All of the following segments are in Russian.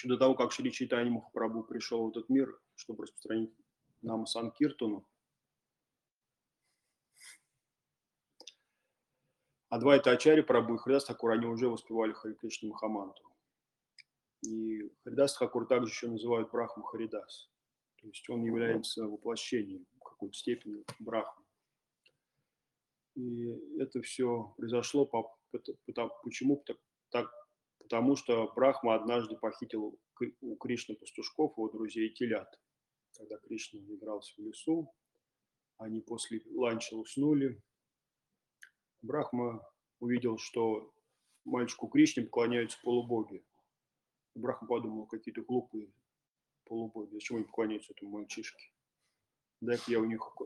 Еще до того, как Шри Чайтанья Махапрабху пришел в этот мир, чтобы распространить Нама Санкиртану, Адвайта Ачарья Прабху и Харидас Тхакур, они уже воспевали Хари Кришна Махамантру. И Харидас Тхакур также еще называют Брахма Харидас. То есть он является воплощением в какой-то степени Брахмы. И это все произошло почему? Потому что Брахма однажды похитил у Кришны пастушков, его друзей телят. Когда Кришна игрался в лесу, они после ланча уснули. Брахма увидел, что мальчику Кришне поклоняются полубоги. Брахма подумал, какие-то глупые полубоги, зачем они поклоняются этому мальчишке? Дай я у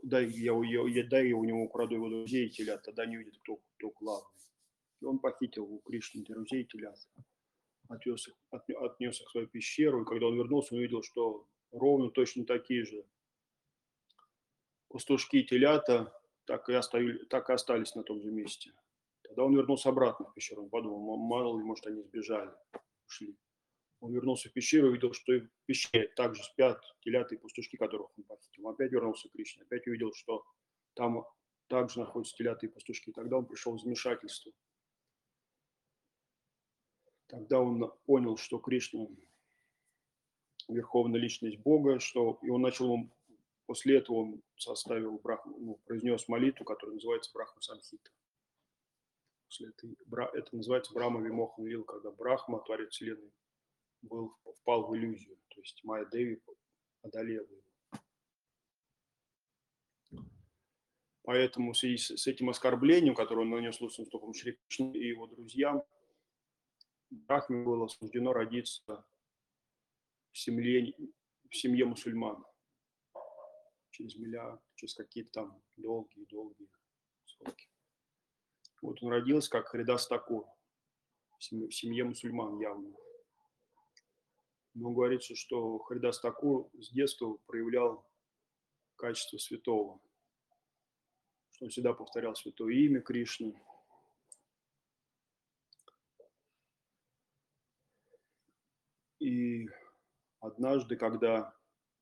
него украду его друзей и телят, тогда не увидит, кто главный. И он похитил у Кришны друзей и телят, отнес их в свою пещеру, и когда он вернулся, он увидел, что ровно точно такие же пастушки и телята так и остались на том же месте. Тогда он вернулся обратно в пещеру, он подумал, мало ли, может, они сбежали, ушли. Он вернулся в пещеру и увидел, что и в пещере также спят телята и пастушки, которых он похитил. Он опять вернулся к Кришне, опять увидел, что там также находятся телята и пастушки. Тогда он пришел в замешательство. Тогда он понял, что Кришна – верховная личность Бога, и он начал, после этого он составил произнес молитву, которая называется Брахма Самхита. Это называется Брахма Вимохан Лил, когда Брахма, Творец Вселенной, впал в иллюзию, то есть Майя Деви одолела его. Поэтому в связи с этим оскорблением, которое он нанес лучшим стопам Шри Кришны и его друзьям, Брахме было суждено родиться в семье мусульман через какие-то там долгие сроки. Вот он родился как Харидас Такур в семье мусульман явно. Но говорится, что Харидас Такур с детства проявлял качество святого, что он всегда повторял святое имя Кришны. И однажды, когда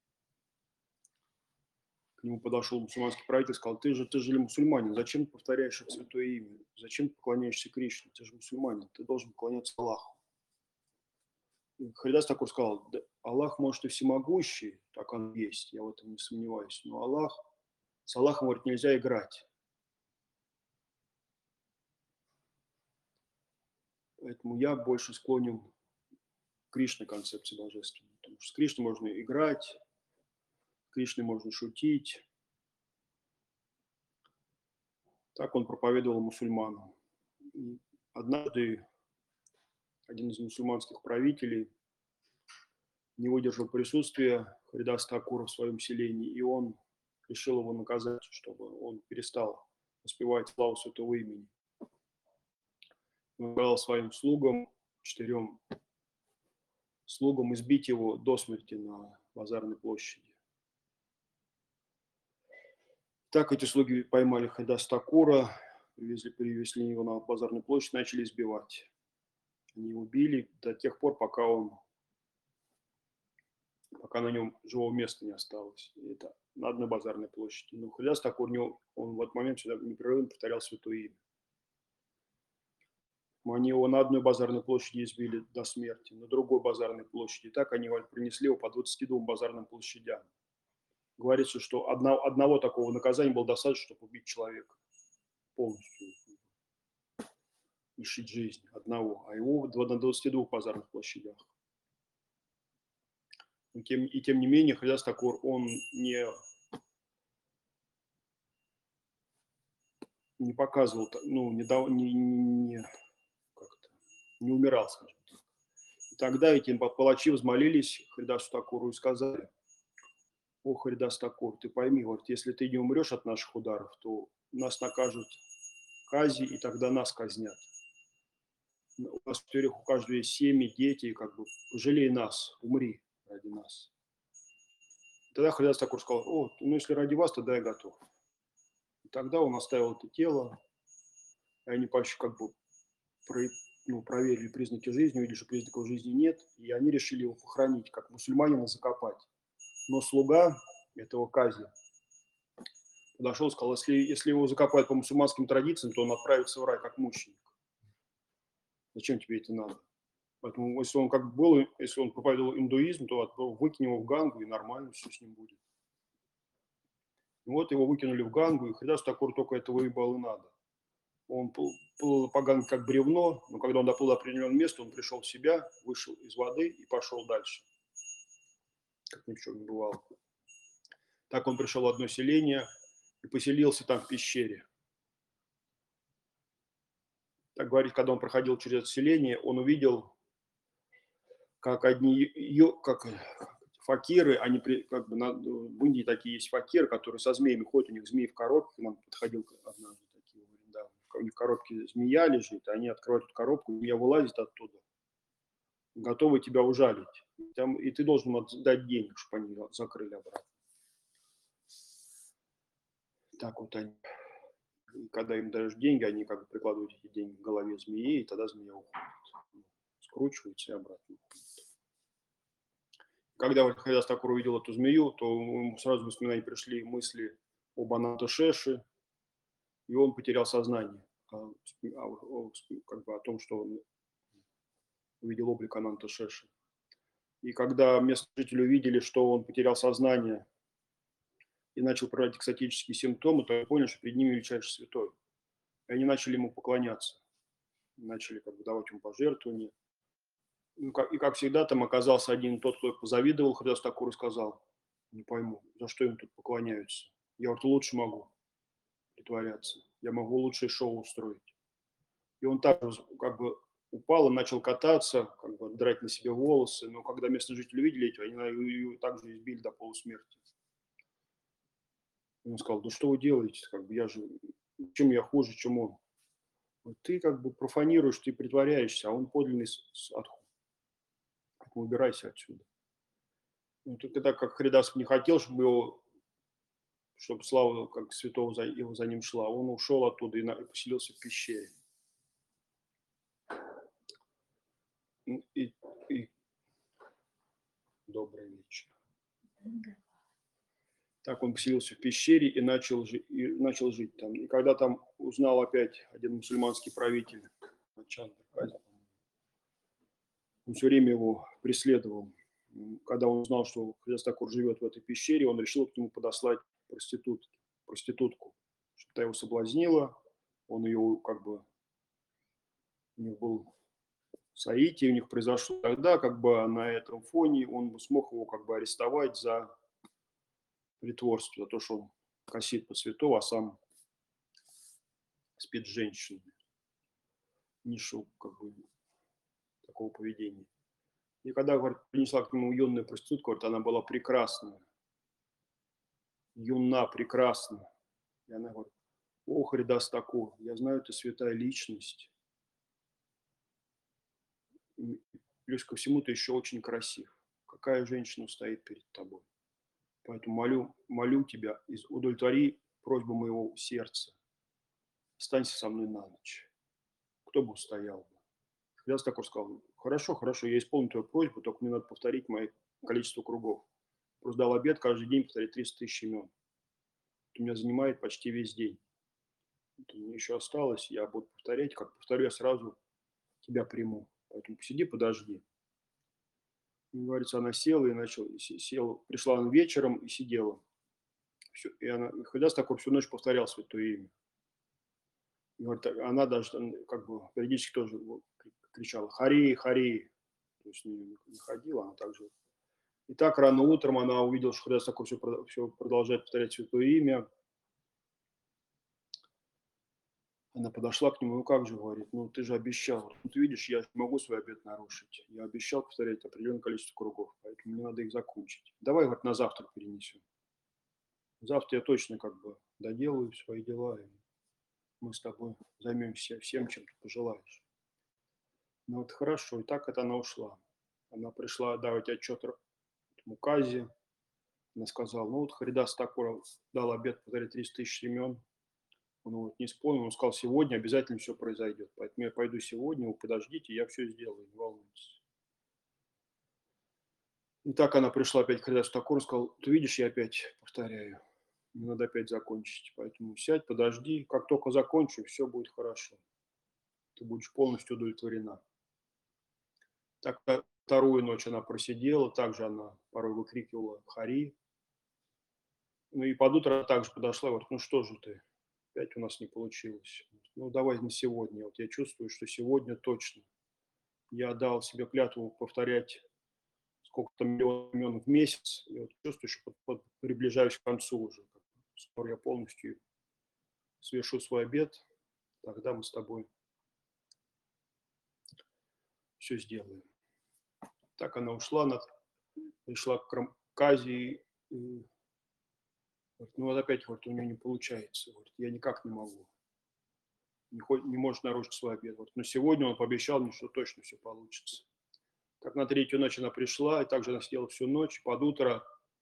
к нему подошел мусульманский правитель и сказал, ты же мусульманин, зачем ты повторяешь это святое имя? Зачем ты поклоняешься Кришне? Ты же мусульманин, ты должен поклоняться Аллаху. Харидас Такур сказал, да, Аллах, может, и всемогущий, так он есть, я в этом не сомневаюсь, но с Аллахом, говорит, нельзя играть. Поэтому я больше склонен к Кришне концепции божественной. Потому что с Кришной можно играть, с Кришной можно шутить. Так он проповедовал мусульманам. И однажды один из мусульманских правителей не выдержал присутствия Харидаса Такура в своем селении, и он решил его наказать, чтобы он перестал воспевать славу святого имени. Он сказал своим слугам, 4 слугам, избить его до смерти на базарной площади. Так эти слуги поймали Харидаса Такура, привезли его на базарную площадь, начали избивать. Они его били до тех пор, пока на нем живого места не осталось. И это на одной базарной площади. Но Харидас Такур, он в этот момент всегда непрерывно повторял святое имя. Они его на одной базарной площади избили до смерти, на другой базарной площади. Так они принесли его по 22 базарным площадям. Говорится, что одного такого наказания было достаточно, чтобы убить человека полностью, лишить жизни одного, а его на 22 базарных площадях. И тем не менее, Харидас Такур, он не показывал, не умирал, скажем так. И тогда эти палачи взмолились Харидасу Такуру и сказали, о, Харидас Такур, ты пойми, говорит, если ты не умрешь от наших ударов, то нас накажут казни, и тогда нас казнят. У нас в тюрьмах у каждого есть семьи, дети, пожалей нас, умри ради нас. И тогда Харидас Такур сказал, если ради вас, тогда я готов. И тогда он оставил это тело, и они проверили признаки жизни, увидели, что признаков жизни нет, и они решили его похоронить, как мусульманина закопать. Но слуга этого кази подошел и сказал, если его закопают по мусульманским традициям, то он отправится в рай как мученик. Зачем тебе это надо? Поэтому, если он как был, если он проповедовал индуизм, то выкинь его в Гангу, и нормально все с ним будет. И вот его выкинули в Гангу, и Харидас Такур только этого и было и надо. Он плыл по Ганге как бревно, но когда он доплыл до определенного места, он пришел в себя, вышел из воды и пошел дальше, как ни в чем не бывало. Так он пришел в одно селение и поселился там в пещере. Так говорит, когда он проходил через это селение, он увидел, как как факиры, они как бы в Индии такие есть факиры, которые со змеями ходят, у них змеи в коробке, нам подходил однажды такие, да, у них в коробке змея лежит, они открывают эту коробку, змея вылазит оттуда, готовы тебя ужалить. И ты должен дать денег, чтобы они закрыли обратно. Так вот они. И когда им даешь деньги, они как бы прикладывают эти деньги к голове змеи, и тогда змея уходит. Скручивается и обратно уходит. Когда Харидас Такур увидел эту змею, то ему сразу в воспоминания пришли мысли об Ананта-Шеше, и он потерял сознание как бы о том, что он увидел облик Ананта-Шеше. И когда местные жители увидели, что он потерял сознание и начал проявлять экстатические симптомы, то они поняли, что перед ними величайший святой. И они начали ему поклоняться, начали как бы давать ему пожертвования. И как всегда, там оказался один тот, кто позавидовал Харидасу Такуру и сказал, не пойму, за что им тут поклоняются. Я вот лучше могу притворяться, я могу лучшее шоу устроить. И он также как бы упал и начал кататься, как бы драть на себе волосы, но когда местные жители увидели эти, они его также избили до полусмерти. И он сказал, да что вы делаете, как бы я же, чем я хуже, чем он. Вот ты как бы профанируешь, ты притворяешься, а он подлинный садху. Убирайся отсюда. Ну, только так как Харидас не хотел, чтобы слава как святого его за ним шла, он ушел оттуда и поселился в пещере. И добрый вечер. Так он поселился в пещере и начал жить там. И когда там узнал опять один мусульманский правитель, он все время его преследовал. Когда он узнал, что Харидас Такур живет в этой пещере, он решил к нему подослать проститутку, чтобы та его соблазнила. Он ее как бы, у них был соитие, у них произошло тогда, как бы на этом фоне он смог его как бы арестовать за притворство, за то, что он косит под святого, а сам спит с женщиной. Низшего как бы такого поведения. И когда, говорит, принесла к нему юную проститутку, говорит, она была прекрасная. Юна, прекрасна. И она говорит, о, Харидас Такур, я знаю, ты святая личность. И плюс ко всему ты еще очень красив. Какая женщина стоит перед тобой? Поэтому молю тебя, удовлетвори просьбу моего сердца. Останься со мной на ночь. Кто бы устоял бы? Харидас Такур сказал, хорошо, я исполню твою просьбу, только мне надо повторить мое количество кругов. Просто дал обед каждый день повторять 300 тысяч имен. Это меня занимает почти весь день. Это мне еще осталось, я буду повторять. Как повторю, я сразу тебя приму. Поэтому посиди, подожди. И, говорится, она села и села. Пришла она вечером и сидела. И Харидас Такур всю ночь повторял святое имя. И говорит, она даже как бы периодически тоже кричала «Хари, Хари». То есть не ходила, она также. И так рано утром она увидела, что Харидас Такур все продолжает повторять святое имя. Она подошла к нему, ну как же, говорит, ну ты же обещал. Ну, ты видишь, я не могу свой обет нарушить. Я обещал повторять определенное количество кругов, поэтому мне надо их закончить. Давай, говорит, на завтра перенесем. Завтра я точно как бы доделаю свои дела, и мы с тобой займемся всем, чем ты пожелаешь. Ну вот хорошо, и так это она ушла. Она пришла давать отчет Муказе. Она сказала, ну вот Харидас Такур дал обет повторять 30 тысяч имен. Он вот не исполнил, он сказал, сегодня обязательно все произойдет. Поэтому я пойду сегодня, вы подождите, я все сделаю, не волнуйтесь. И так она пришла опять к Хридасу Такуру, сказал, ты видишь, я опять повторяю, мне надо опять закончить. Поэтому сядь, подожди, как только закончу, все будет хорошо. Ты будешь полностью удовлетворена. Так вторую ночь она просидела, также она порой выкрикивала «Хари». Ну и под утро также подошла, говорит, ну что же ты, опять у нас не получилось. Ну давай на сегодня, вот я чувствую, что сегодня точно. Я дал себе клятву повторять сколько-то миллионов в месяц, и вот чувствую, что приближаюсь к концу уже. Скоро я полностью совершу свой обет, тогда мы с тобой все сделаем. Так она ушла, она пришла к Кази, и говорит, ну вот опять говорит, у нее не получается, говорит, я никак не могу, не может нарушить свой обет. Говорит, но сегодня он пообещал мне, что точно все получится. Так на третью ночь она пришла, и также она сидела всю ночь, под утро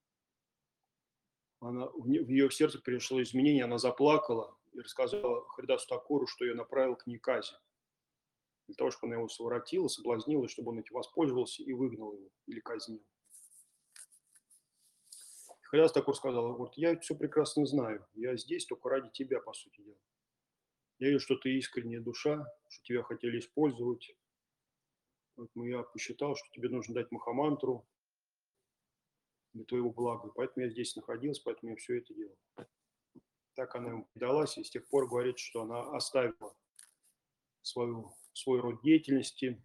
в ее сердце пришло изменение, она заплакала и рассказала Харидасу Такуру, что ее направил к ней Кази. Для того, чтобы она его совратила, соблазнила, чтобы он этим воспользовался и выгнал его или казнил. Харидас Такур сказал, вот я все прекрасно знаю, я здесь только ради тебя, по сути дела. Я вижу, что ты искренняя душа, что тебя хотели использовать. Поэтому я посчитал, что тебе нужно дать Махамантру для твоего блага. Поэтому я здесь находился, поэтому я все это делал. Так она ему предалась, и с тех пор говорит, что она оставила свой род деятельности,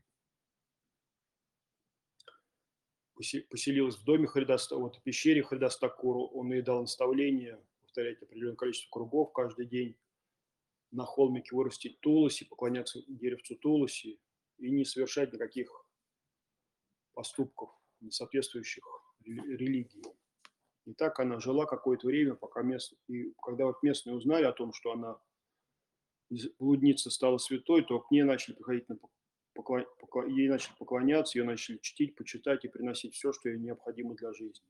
поселилась в доме Харидаса, вот в пещере Харидаса Такуру. Он ей дал наставление повторять определенное количество кругов каждый день, на холмике вырастить туласи, поклоняться деревцу туласи и не совершать никаких поступков, не соответствующих религии. И так она жила какое-то время, пока и когда вот местные узнали о том, что она из блудницы стала святой, то к ней начали приходить ей начали поклоняться, ее начали чтить, почитать и приносить все, что ей необходимо для жизни.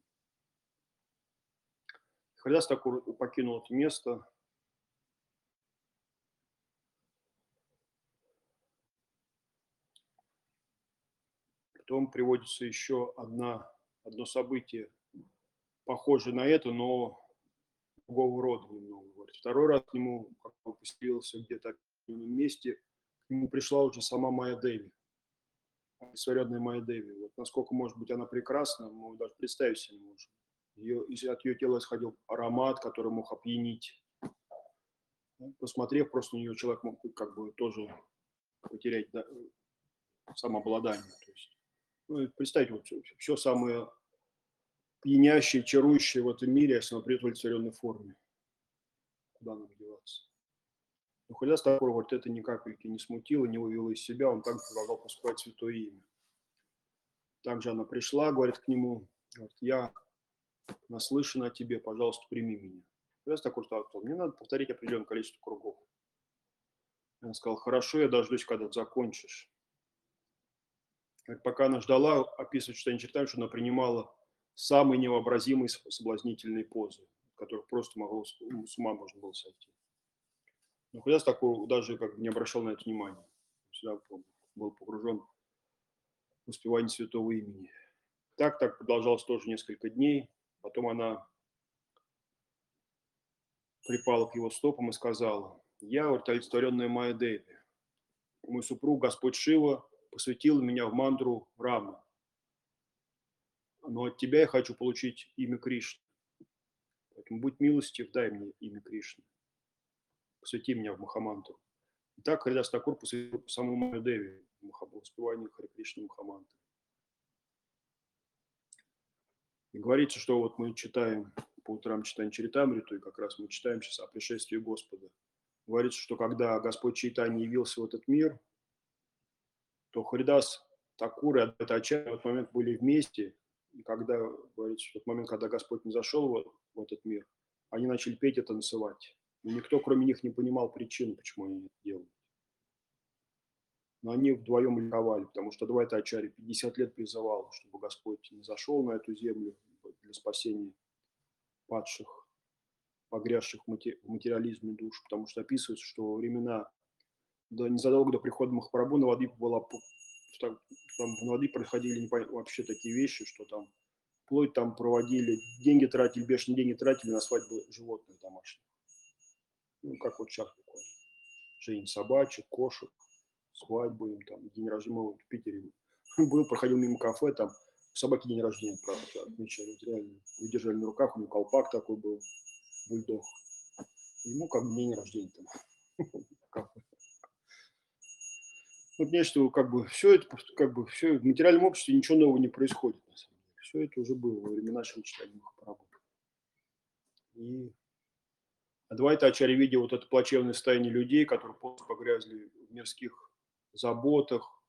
Харидас Такур покинул это место. Потом приводится еще одно событие, похожее на это, но другого рода немного. Вот. Второй раз к нему, как он поселился где-то в одном месте, к нему пришла уже сама Майя Деви, олицетворенная Майя Деви. Вот насколько, может быть, она прекрасна, мы даже представить себе не можем. От ее тела исходил аромат, который мог опьянить. Посмотрев просто на нее, человек мог как бы тоже потерять самообладание. То есть, ну, представьте, вот все самое пьянящее, чарующее в этом мире, если оно придет в олицетворенной форме. Куда нам деваться? Но Харидас Такур вот это ни капельки не смутило, не вывело из себя, он также продолжал поступать святое имя. Также она пришла, говорит к нему, говорит, я наслышана о тебе, пожалуйста, прими меня. Харидас Такур сказал, мне надо повторить определенное количество кругов. Он сказал, хорошо, я дождусь, когда ты закончишь. Пока она ждала, описывает, что я не читаю, что она принимала самые невообразимые соблазнительные позы, от которых просто с ума можно было сойти. Но Харидас такой даже как бы не обращал на это внимания. Всегда был погружен в воспевание святого имени. Так продолжалось тоже несколько дней. Потом она припала к его стопам и сказала, я, олицетворенная Майя Деви, мой супруг, Господь Шива, посвятил меня в мантру Рамы. Но от тебя я хочу получить имя Кришны. Поэтому будь милостив, дай мне имя Кришны. Посвяти меня в Махамантру. И так Харидас Такур посвятил саму Майю Деви в воспевании Харе Кришны Махамантры. И говорится, что вот мы читаем, по утрам читаем Чаритамриту, и как раз мы читаем сейчас о пришествии Господа. Говорится, что когда Господь Чайтанья явился в этот мир, то Харидас Такур и Адвайта Ачарья в этот момент были вместе, и когда, говорится, в тот момент, когда Господь не зашел в этот мир, они начали петь и танцевать. И никто, кроме них, не понимал причину, почему они это делают. Но они вдвоем ликовали, потому что Адвайта Ачарья 50 лет призывал, чтобы Господь не зашел на эту землю для спасения падших погрязших в материализме душ, потому что описывается, что во времена, да, незадолго до прихода Махапрабху на Навадвипе там в Навадвипе происходили вообще такие вещи, что там вплоть там проводили, деньги тратили, бешеные деньги тратили на свадьбы животных домашних. Ну, как вот сейчас такое. Жизнь собачек, кошек, свадьбы, им, там, день рождения, мы в Питере был, проходил мимо кафе, там собаки день рождения, правда, отмечали, реально, удержали на руках, у него колпак такой был, бульдог. Ему как бы день рождения там. Вот нечто, как бы, все это, как бы, все, в материальном обществе ничего нового не происходит, на самом деле. Все это уже было во времена Шри Чайтаньи Махапрабху. И Адвайта Ачарья, видя вот это плачевное состояние людей, которые полностью погрязли в мирских заботах,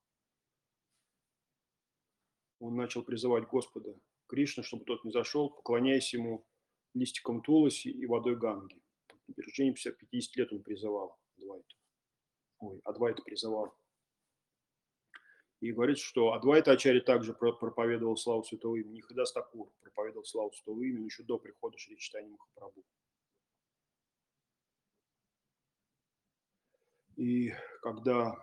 он начал призывать Господа Кришну, чтобы тот не зашел, поклоняясь ему листиком Туласи и водой Ганги. На протяжении 50 лет он призывал Адвайту. Адвайта призывал. И говорит, что Адвайта Ачарья также проповедовал славу святого имени. Хридас Такур проповедовал славу святого имени еще до прихода Шри Чайтаньи Махапрабху. И когда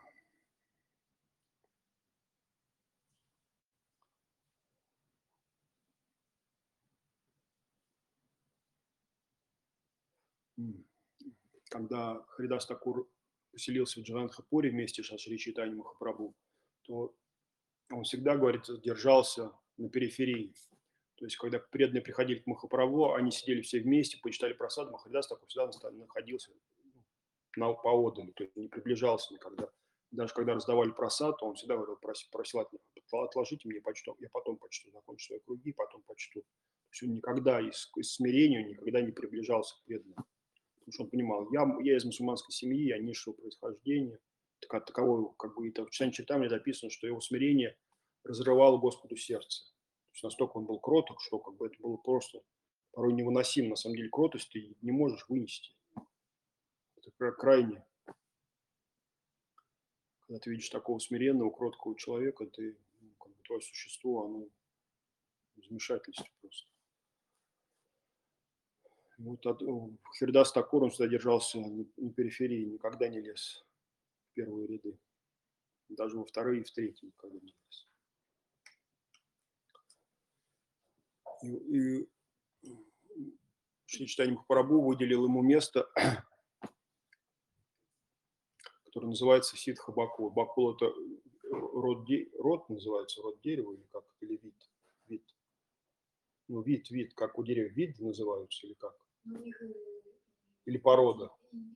Хридас Такур поселился в Джаганатхапуре вместе с Шри Чайтаньей Махапрабху, то он всегда, говорит, держался на периферии. То есть, когда преданные приходили к Махапрабху, они сидели все вместе, почитали просаду, Махаридас Такур всегда находился поодаль, то есть не приближался никогда. Даже когда раздавали просад, он всегда говорил, просил от них, отложите мне почту, я потом почту, закончу свои круги, потом почту. То есть он никогда из смирения никогда не приближался к преданным. Потому что он понимал, я из мусульманской семьи, я низшего происхождения. Таковой, как бы, это в Читании Чаритамрите написано, что его смирение разрывало Господу сердце. То есть настолько он был кроток, что как бы это было просто порой невыносимо. На самом деле кротость ты не можешь вынести. Это крайне. Когда ты видишь такого смиренного, кроткого человека, ты, как бы, твое существо, оно в замешательстве просто. Вот Хридас Такур, он всегда держался на периферии, никогда не лез в первые ряды. Даже во вторые и в третьи никогда не лез. И Шри Чайтанья Махапрабху выделил ему место, которое называется Ситха Бакул. Бакул – это род называется, род дерева или как, или вид? Вид. Ну, вид, как у деревьев, вид называются или как? Или порода?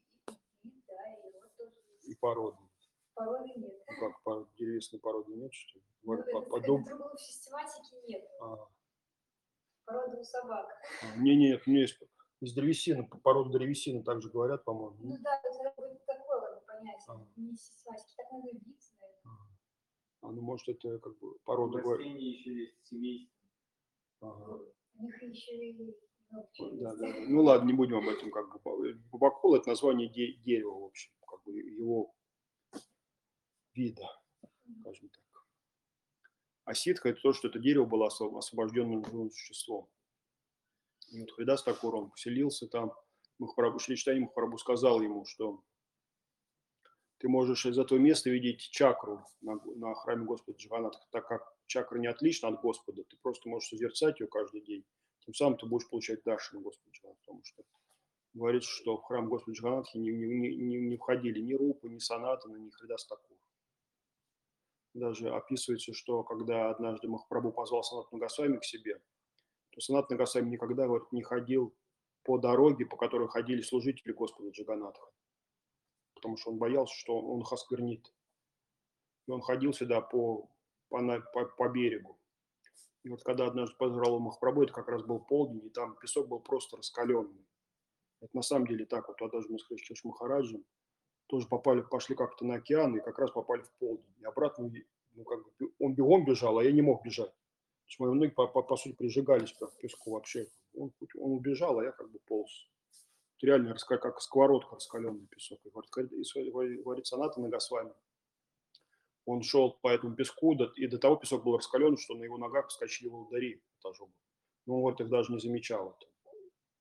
И порода. Породы нет. Ну, как, деревесной породы нет, что ли? Ну, это другого в систематике нет. Порода у собак. Нет, у меня есть из древесины, порода древесины также говорят, по-моему. Ну да, это будет такое понятие, не систематики, так надо вид, наверное. Ну, может, это как бы порода... У растений еще есть семейство. У них еще и... Да. Ну ладно, не будем об этом. Как бы. Бакул – это название дерева, в общем, как бы его вида, скажем так. А ситха – это то, что это дерево было освобожденным живым существом. И вот Хридас Такур, он поселился там. Шри Чайтанья Махапрабху сказал ему, что ты можешь из этого места видеть чакру на храме Господа Джаганатха, так как чакра не отлична от Господа, ты просто можешь созерцать ее каждый день. Тем самым ты будешь получать даршан Господа Джаганатха, потому что говорится, что в храм Господа Джаганатхи не входили ни Рупа, ни Санатана, ни Хридас Такур. Даже описывается, что когда однажды Махапрабху позвал Санатана Госвами к себе, то Санатана Госвами никогда, говорит, не ходил по дороге, по которой ходили служители Господа Джаганатха, потому что он боялся, что он их осквернит. И он ходил сюда по берегу. И вот когда однажды позвал Махапрабху, это как раз был полдень, и там песок был просто раскаленный. Это на самом деле так вот, даже мы с Кришна Махараджем тоже пошли как-то на океан и как раз попали в полдень. И обратно, ну, как бы, он бегом бежал, а я не мог бежать. То есть мои ноги, по сути, прижигались к песку вообще. Он убежал, а я как бы полз. Это реально как сковородка, раскаленный песок. И говорит Санатана Госвами. Он шел по этому песку, и до того песок был раскален, что на его ногах вскочили волдыри. Но он, говорит, их даже не замечал.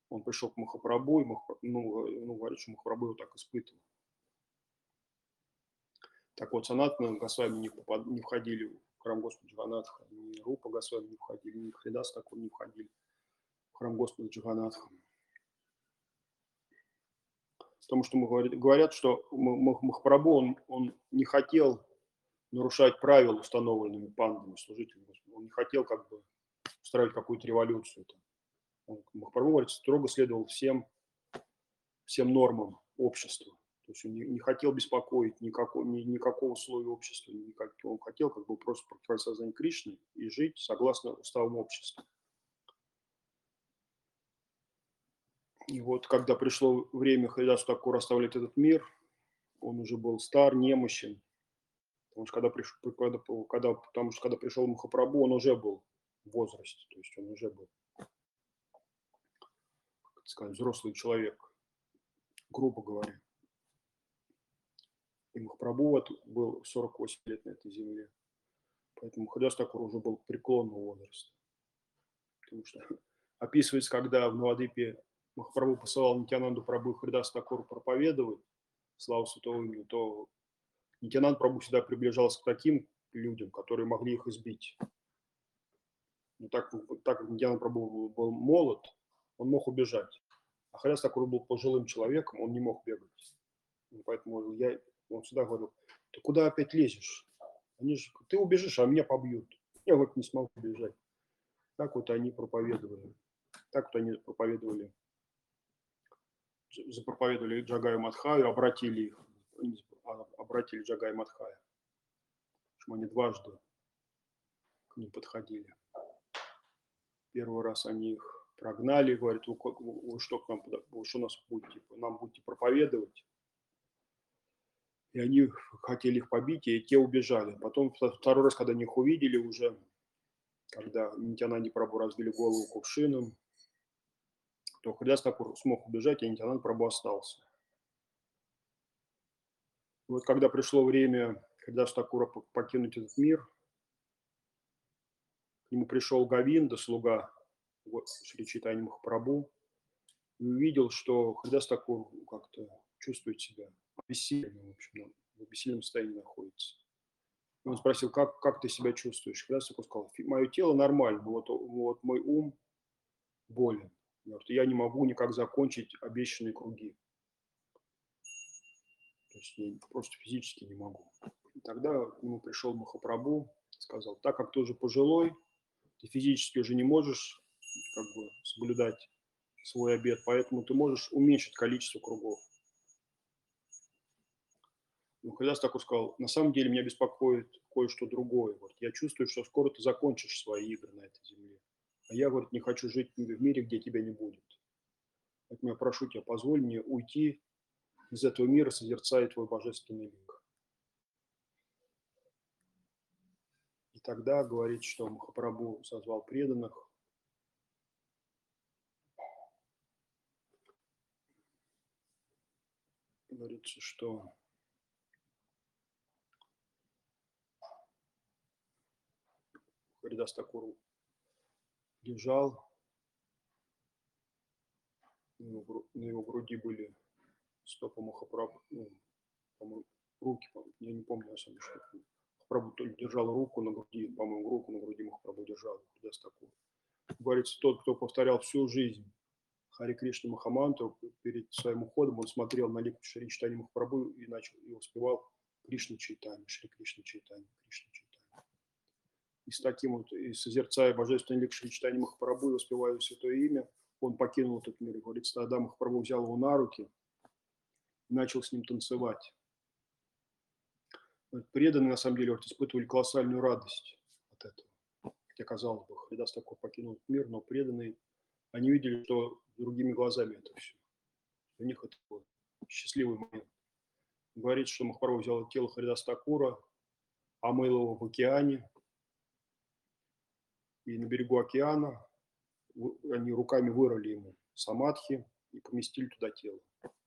Он пришел к Махапрабху, и говорит, что Махапрабху его так испытывал. Так вот, Санатана Госвами не входили в храм Господа Джаганатха, ни Рупа Госвами не входили, ни Харидас Такур не входили в храм Господа Джаганатха. Потому что говорят, что Махапрабху, он не хотел нарушать правила, установленными пандами, служителями Господа. Он не хотел как бы устраивать какую-то революцию. Махапрабху, говорит, строго следовал всем нормам общества. То есть он не хотел беспокоить никакого слоя общества. Он хотел как бы просто практиковать сознание Кришны и жить согласно уставам общества. И вот когда пришло время Харидасу Такуру оставлять этот мир, он уже был стар, немощен. Потому что когда пришел Махапрабху, он уже был в возрасте. То есть он уже был, как сказать, взрослый человек, грубо говоря. И Махапрабху был 48 лет на этой земле. Поэтому Харидас Такур уже был преклонного возраста. Потому что описывается, когда в Навадвипе Махапрабху посылал Нитьянанду Прабху и Харидас Такуру проповедовать славу святого имени, то Нитьянанд Прабху всегда приближался к таким людям, которые могли их избить. Но так как Нитьянанд Прабху был молод, он мог убежать. А Харидас Такур был пожилым человеком, он не мог бегать. И поэтому он всегда говорил: ты куда опять лезешь? Ты убежишь, а меня побьют. Я вот не смогу убежать. Так вот они проповедовали. Запроповедовали Джагаю Мадхаю, обратили Джагаю Мадхая. Почему они дважды к ним подходили. Первый раз они их прогнали, говорят: вы что нас будете, нам будете проповедовать. И они хотели их побить, и те убежали. Потом второй раз, когда они их увидели уже, когда Нитьянанде Прабху разбили голову кувшином, то Харидас Такур смог убежать, а Нитьянанд Прабху остался. И вот когда пришло время Харидасу Такура покинуть этот мир, к нему пришел Говинда, слуга Шри Чайтаньи Махапрабху, и увидел, что Харидас Такур как-то чувствует себя обессиленным, в общем, в обессиленном состоянии находится. И он спросил: как ты себя чувствуешь? Харидас Такур сказал: мое тело нормально, вот мой ум болен. Я не могу никак закончить обещанные круги. То есть я просто физически не могу. И тогда к нему пришел Махапрабху, сказал: так как ты уже пожилой, ты физически уже не можешь как бы соблюдать свой обет, поэтому ты можешь уменьшить количество кругов. Но Харидас Такур сказал: на самом деле меня беспокоит кое-что другое. Вот я чувствую, что скоро ты закончишь свои игры на этой земле. А я, говорит, не хочу жить в мире, где тебя не будет. Поэтому я прошу тебя, позволь мне уйти из этого мира, созерцая твой божественный лик. И тогда говорит, что Махапрабху созвал преданных. Говорится, что Харидас Такур лежал, на его груди были стопы Махапрабху, по-моему, руки, я не помню, на самом деле, что Махапрабху держал руку на груди, по-моему, руку на груди Махапрабху держал, Харидас Такур. Говорится, тот, кто повторял всю жизнь Хари Кришна Махамантру, перед своим уходом он смотрел на лик Шри Чайтаньи Махапрабху и воспевал Кришна Чайтанья, Шри Кришна Чайтанья, Кришна Чайтанья. И с таким вот, и созерцая божественный лик Шри Чайтаньи Махапрабху и воспевая святое имя, он покинул этот мир. И говорится, тогда Махапрабху взял его на руки и начал с ним танцевать. Преданные, на самом деле, вот, испытывали колоссальную радость от этого. Хотя, казалось бы, Харидас Такур покинул этот мир, но преданные, они видели, что другими глазами это все. У них это был счастливый момент. Говорит, что Махапрабху взял тело Харидаса Такура, омыл его в океане, и на берегу океана они руками вырыли ему самадхи и поместили туда тело.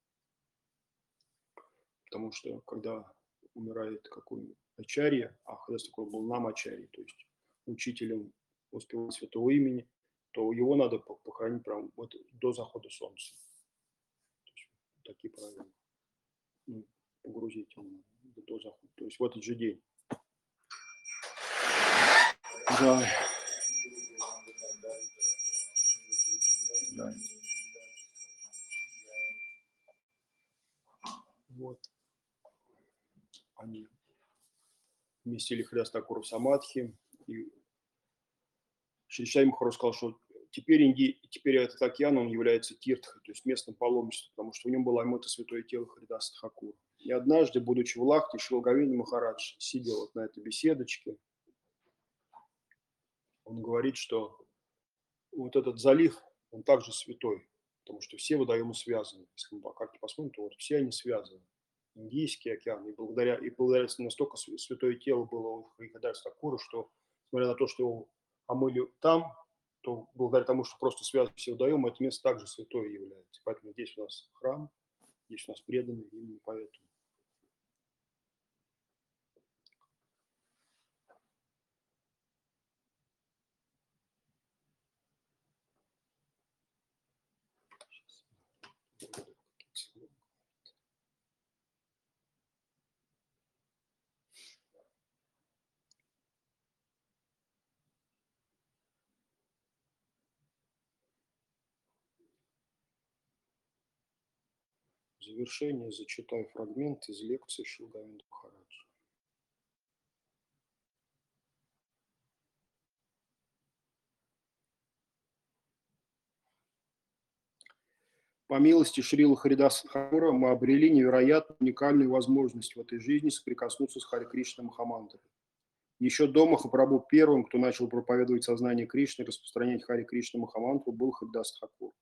Потому что, когда умирает какой-нибудь ачарья, а Харидас Такур был нам ачарьей, то есть учителем воспевания святого имени, то его надо похоронить прямо вот до захода солнца. То есть, такие правила. Ну, погрузить его до захода. То есть в этот же день. Да. Да. Вот. Они вместили Хриdas Thakura в Самадхи. И Шри Сай Махарадж сказал, что теперь этот океан, он является тиртхой, то есть местным паломничеством, потому что в нем было омыто святое тело Хридаса Тхакура. И однажды, будучи в Лахте, Шри Говинда Махарадж сидел вот на этой беседочке. Он говорит, что вот этот залив, он также святой, потому что все водоемы связаны. Если мы по карте посмотрим, то вот все они связаны. Индийский океан, и благодаря настолько святое тело было у Хридаса Тхакура, что, несмотря на то, что его омыли там, то благодаря тому, что просто связаны все водоемы, это место также святое является. Поэтому здесь у нас храм, здесь у нас преданные, именно поэтому. В завершение зачитаю фрагмент из лекции Шри Говинда Махараджа. По милости Шрила Харидаса Тхакура мы обрели невероятно уникальную возможность в этой жизни соприкоснуться с Харе Кришной Махамантрой. Еще до Махапрабху первым, кто начал проповедовать сознание Кришны и распространять Харе Кришна Махамантру, был Харидас Тхакур.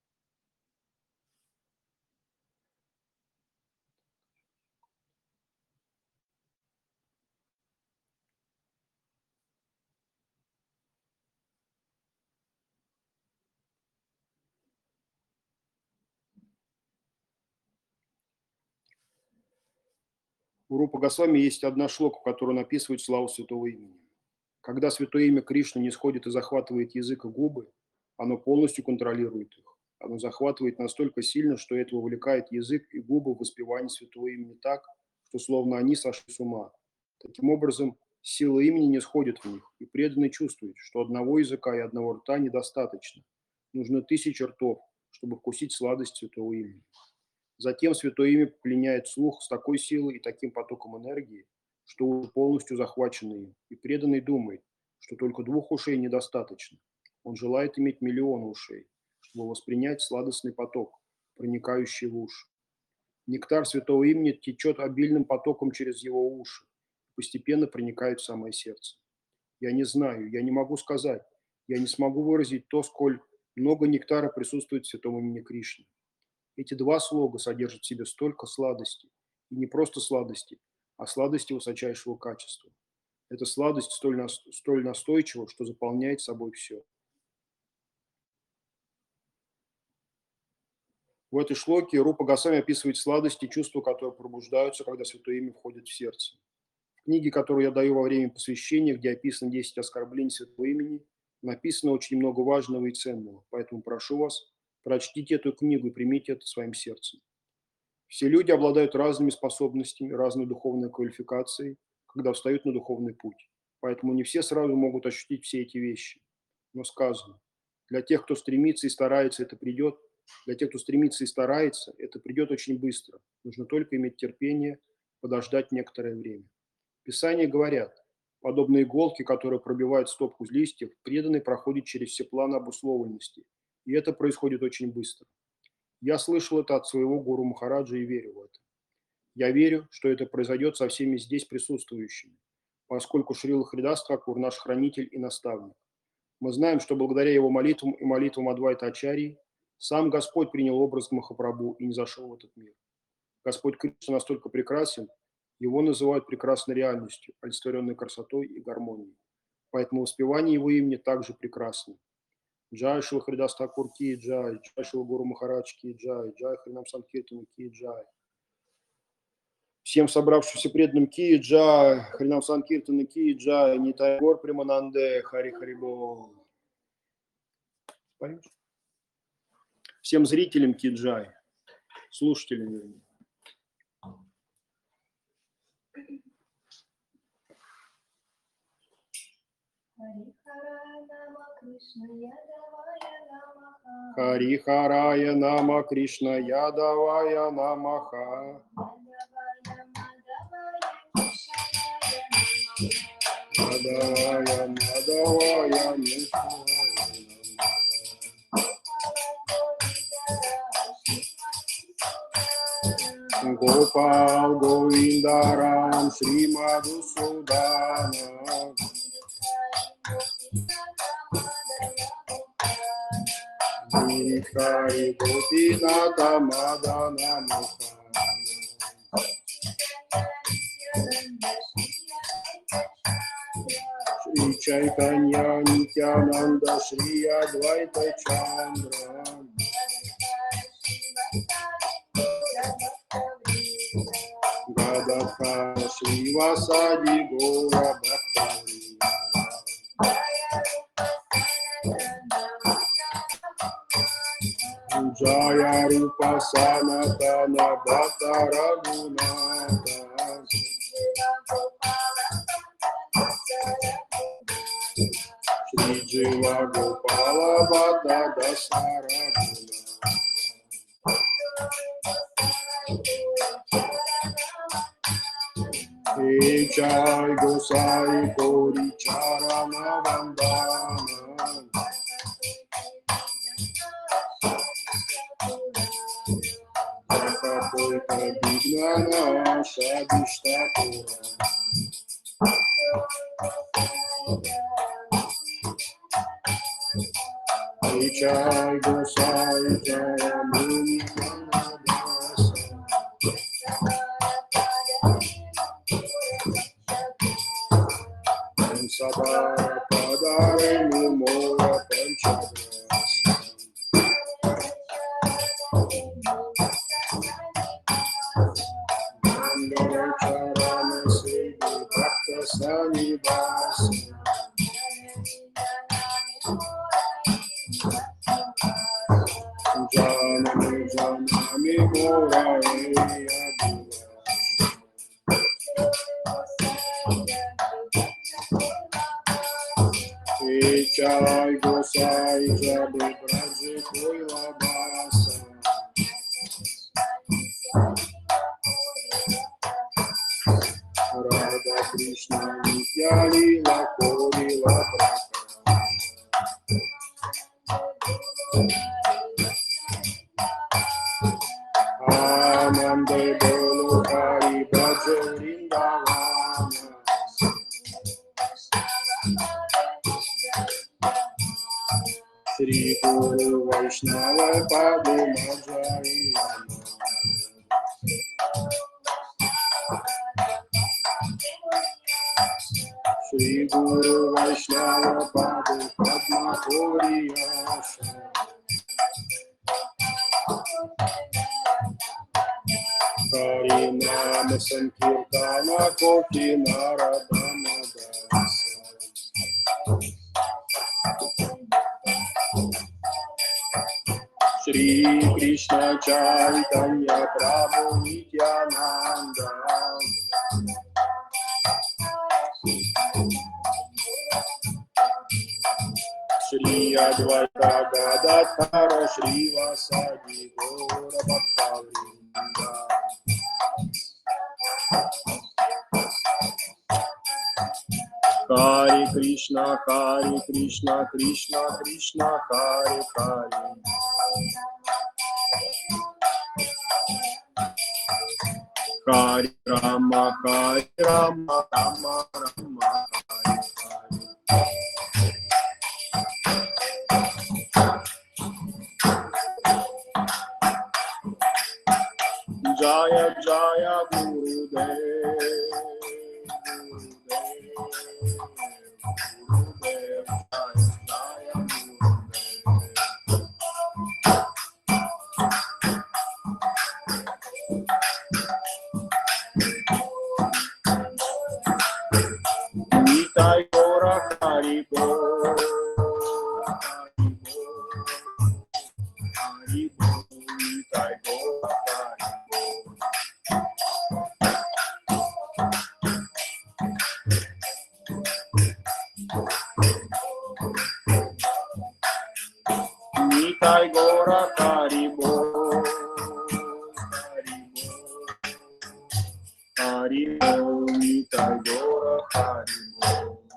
У Рупа Госвами есть одна шлока, которая описывает славу святого имени. Когда святое имя Кришны не сходит и захватывает язык и губы, оно полностью контролирует их. Оно захватывает настолько сильно, что это вовлекает язык и губы в воспевание святого имени так, что словно они сошли с ума. Таким образом, сила имени не сходит в них, и преданный чувствует, что одного языка и одного рта недостаточно. Нужно 1000 ртов, чтобы вкусить сладость святого имени. Затем святое имя пленяет слух с такой силой и таким потоком энергии, что уже полностью захвачено им, и преданный думает, что только 2 ушей недостаточно. Он желает иметь миллионы ушей, чтобы воспринять сладостный поток, проникающий в уши. Нектар святого имени течет обильным потоком через его уши, постепенно проникает в самое сердце. Я не знаю, я не могу сказать, я не смогу выразить то, сколь много нектара присутствует в святом имени Кришны. Эти 2 слога содержат в себе столько сладости, и не просто сладости, а сладости высочайшего качества. Эта сладость столь настойчива, что заполняет собой все. В этой шлоке Рупа Госвами описывает сладости и чувства, которые пробуждаются, когда святое имя входит в сердце. В книге, которую я даю во время посвящения, где описано 10 оскорблений святого имени, написано очень много важного и ценного. Поэтому прошу вас, прочтите эту книгу и примите это своим сердцем. Все люди обладают разными способностями, разной духовной квалификацией, когда встают на духовный путь. Поэтому не все сразу могут ощутить все эти вещи. Но сказано, для тех, кто стремится и старается, это придет. Для тех, кто стремится и старается, это придет очень быстро. Нужно только иметь терпение, подождать некоторое время. Писания говорят, подобно иголке, которая пробивает стопку листьев, преданный проходит через все планы обусловленности. И это происходит очень быстро. Я слышал это от своего гуру Махараджа и верю в это. Я верю, что это произойдет со всеми здесь присутствующими, поскольку Шрила Харидас Тхакур наш хранитель и наставник. Мы знаем, что благодаря его молитвам и молитвам Адвайта Ачарьи сам Господь принял образ Махапрабху и не зашел в этот мир. Господь Кришна настолько прекрасен, его называют прекрасной реальностью, олицетворенной красотой и гармонией. Поэтому воспевание его имени также прекрасно. Джай Шрила Харидас Тхакур ки джай, джай Шрила Гуру Махарадж ки джай, джай Харинам Санкиртана ки джай. Всем собравшимся преданным ки джай, Харинам Санкиртана ки джай, Нитай Гор Примананде, Хари Харибол. Поешь? Всем зрителям Киджай, слушателям, вернее. Харихарая Нама Кришна Ядавая Намаха. Мадавая Мадавая Гопал Говиндарам Шри Мадхусудана. Гирикари Гопината Мадана Мухана. Шри Чайтанья Нитянанда Шри Адвайта Чандра. Гададха Шри Васади Гора Бхактавринда. Jaya Rupa Sanatana Bhatta Raghunatha. Shri Jiva Gopala Bhatta Dasaraguna. Hey Jai Gosai Gauri Charana Vandana. Jaka Vignana Shadishtatura. Hey Jai Gosai Jaya Muni Manadasa. Sabara Padare Mumora Panchagrasa. Mandara Charana Sevi Bhakta Sanivasa. Janami Janami Mora Eyadura. Jai Gosai Jabe Braje Koila Basa. Radha Krishna Nitya Lila Korila Prakash. Anande Bolo Hari Braje Vrindavana. Shri Guru Vaishnava Padu Majai. Shri Guru Vaishnava Padu Padma Koriyasha. Hari Nama Sankirtana Koti Naradama Dasa. Shri Krishna Chaitanya Prabhu Nityananda. Shri Advaita Gadadhara Shri Vasadi Gora Bhaktavrinda. Hare Krishna Krishna Krishna Hare Hare. Hare Rama Rama Rama Hare Hare. Jaya Jaya Gurudev. Nitai Gora Hari Bo. Дора Харибо. Харибо, Нитай Дора Харибо.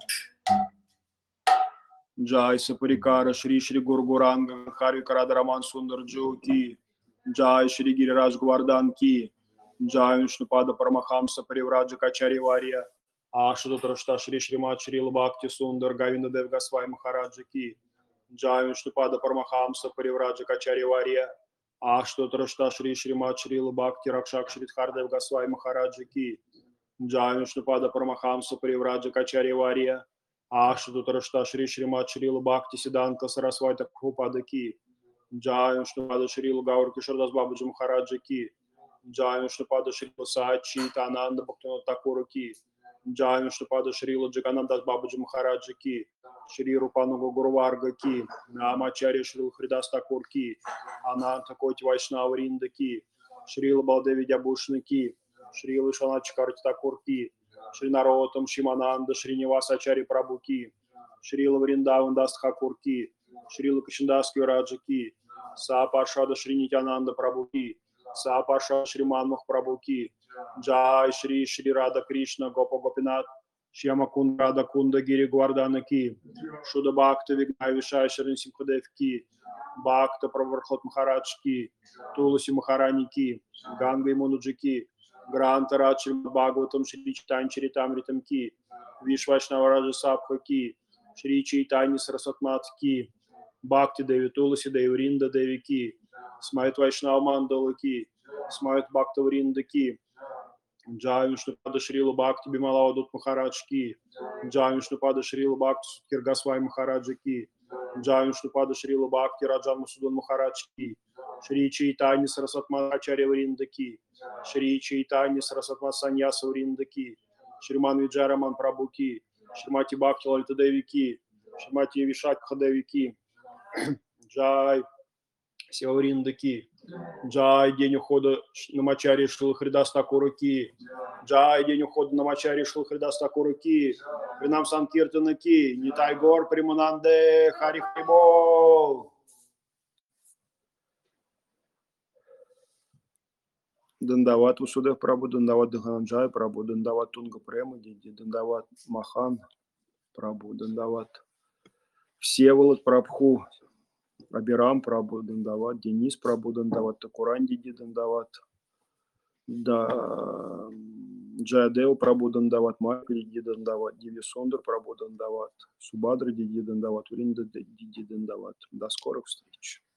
Джай Сапарикара Шри Шри Гургуранга Хари Карадраман Сундар Джоки. Джай Шри Гирирадж Гвардан Ки. Джай Вишнупада Парамахамса Паривраджа Качари Вария. Ашутатрашта Шри Шримат Шри Лабхакти Сундар Гавинда Дев Госвами Махараджа Ки. Джай Вишнупада Парамахамса Паривраджа Качари Вария. Ашутатрашта Шри Шримат Шри Лабхакти Ракшак Шри Дхардев Госвами Махараджа Ки. Джай Вишнупада Парамахамса Паривраджа Качари Вария. Ашутатрашта Шри Шримат Шри Лабхакти Сиданта Сарасвати Прабхупада Ки. Джай Вишнупада Шри Гаур Кишардас Бабаджи Махараджа Ки. Джай Вишнупада Шри Сачи Тананда Бхактивинода Такура Ки. Джай Вишнупада Шри Джаганандас Бабаджи Махараджа Ки. Шри Рупануга Гурварга Ки. Намачари Шри Хридас Такур Ки. Ананта Коти Вайшнава Ринда Ки. Шри Балдеви Дябушны Ки. Шри Вишванат Чакарти Такур Ки. Шри Наротам Шимананда Шри Нивасачари Прабhu Ки. Шри Вриндаван Дас Тхакур Ки. Шри Кришнадас Раджа Ки. Сапаршада Шри Нитянанда Прабhu Ки. Сапаршада Шри Манмах Прабhu Ки. Джай Шри Шри Рада Кришна Гопа Гопинат. Шьяма Кунда Рада Кунда Гири Гвардана Ки. Шуда Бхакта Вигнай Вишай Шрин Симхадев Ки. Бхакта Правархот Махарадж Ки. Туласи Махарани Ки. Ганга и Мунуджи Ки. Гранта Радж Бхагаватам Шри Читань Чаритамритам Ки. Вишвачнавараджа Сабха Ки. Шри Чайтани Сарасватмат Ки. Бхакти Деви Туласи Деви Ринда Деви Ки. Смайт Вайшнава Мандала Ки. Смайт Бхакта Вринда Ки. Джай Вишнупада Шрила Бхакти Бималава Дут Махарадж Ки. Джай Вишнупада Шрила Бхакти Суткир Госвами Махараджа Ки. Джай Вишнупада Шрила Бхакти Раджан Масудан Махарадж Ки. Шри Чайтани Сарасватмат Ачарья Вринда Ки. Шри Чайтани Сарасватмат Саньяса Вринда Ки. Шриман Виджараман Прабhu Ки. Шримати Бхакти Лалита Деви Ки. Шримати Вишакха Деви Ки. Джай Севаринда Ки. Джай день ухода на Мачари Шрила Хридас Такура Ки. Джай день ухода на Мачари Шрила Хридас Такура Ки. Принам Санкиртана Ки. Нитай Гор Примананде Хари Харибол. Дандават Усудев Прабу, Дандават Дхананджай Прабу, Дандават Тунга Према Диди, Дандават Махан Прабу, Дандават Всеволод Прабху, Абирам Прабу, Дандават Денис Прабу, Дандават Такуран Диди, Дандават Джаядев Прабу, Дандават Майка Диди, Дандават Диви Сондар Прабу, Дандават Субадра Диди, Дандават Уринда Диди, Дандават. До скорых встреч.